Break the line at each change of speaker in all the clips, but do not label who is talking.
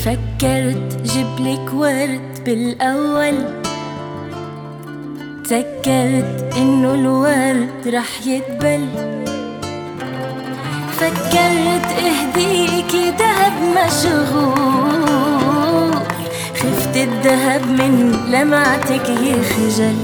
فكرت جبلك ورد بالأول، تذكرت إنه الورد رح يدبل. فكرت اهديكي دهب مشغول، خفت الدهب من لمعتك يخجل.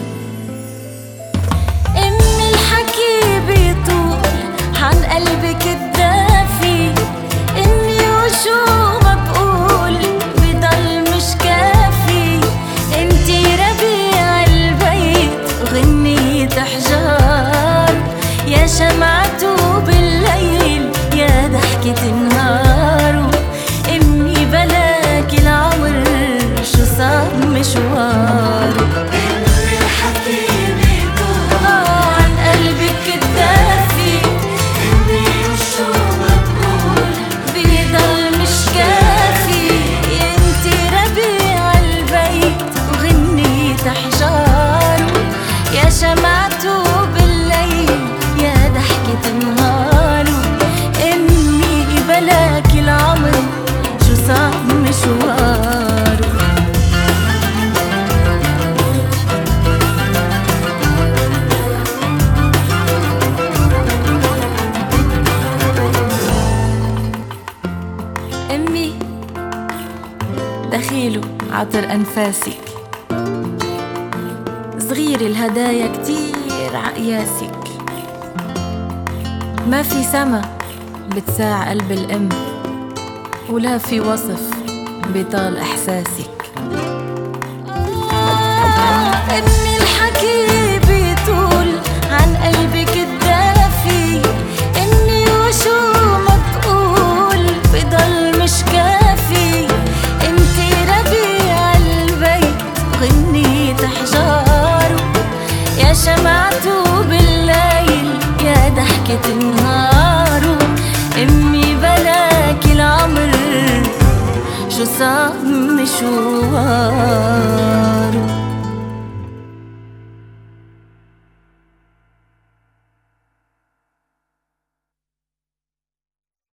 امي الحكي بيطول عن قلبك الدافي، اني وشو ما بقول بضل مش كافي. انتي ربيع البيت وغنية احجار، يا شمعته بالليل يا ضحكة نهاره. امي بلاكي العمر شو صاب مشواره.
امي الحكي بيطول
عن قلبك الدافي،
اني وشو ما بقول
بيضل مش كافي. انتي ربيع البيت وغنية احجاره، يا شمعته بالليل يا ضحكة نهاره. امي بلاكي العمر شو صعب مشواره. امي دخيله عطر انفاسك، صغير الهدايا كتير عقياسك. ما في سما بتساع قلب الام، ولا في وصف بيطال احساسك. امي الحكي بيطول عن قلبك الدافي، اني وشو ما بقول بضل مش كافي. انتي ربيع البيت وغنية احجاره، يا شمعته بالليل يا ضحكة نهاره. امي بلاكي العمر شو صاب مشوار.